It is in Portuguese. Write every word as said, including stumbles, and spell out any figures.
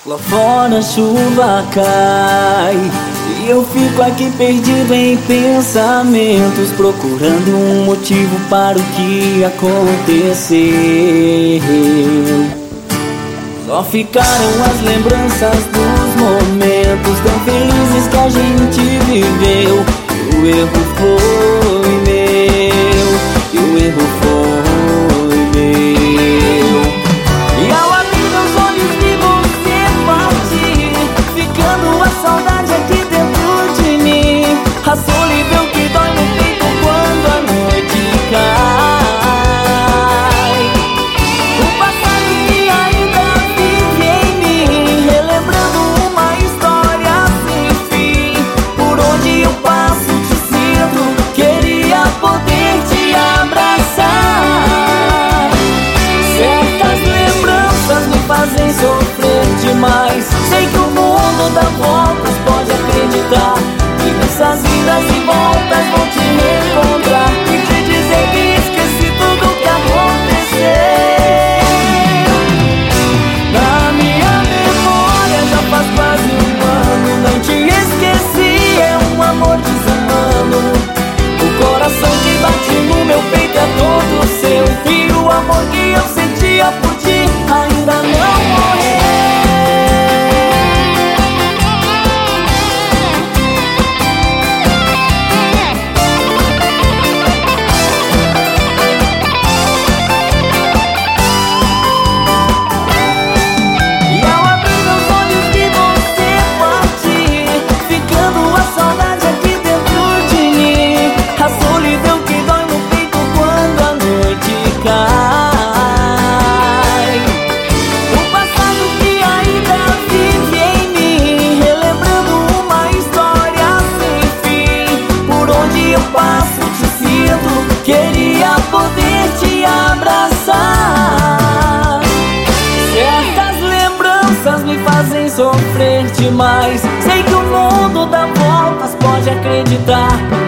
Lá fora a chuva cai e eu fico aqui perdido em pensamentos, procurando um motivo para o que aconteceu. Só ficaram as lembranças dos momentos tão felizes que a gente viveu. E o erro foi meu, e o erro foi meu. E ao abrir meus olhos vi você partir, ficando a saudade aqui dentro de mim. A solidão que dói no peito quando a noite cai. O passado que ainda vive em mim, relembrando uma história sem fim. Por onde eu passo te sinto, queria poder te abraçar. Certas lembranças me fazem sofrer demais. Sei que o mundo dá voltas, pode acreditar que nessas idas e voltas vou te reencontrar e te dizer que esqueci tudo que aconteceu. Na minha memória já faz quase um ano, não te esqueci, é um amor desumano. O coração que bate no meu peito é todo seu, e o amor que eu sentia por ti ainda não morreu. Queria poder te abraçar. Certas lembranças me fazem sofrer demais. Sei que o mundo dá voltas, pode acreditar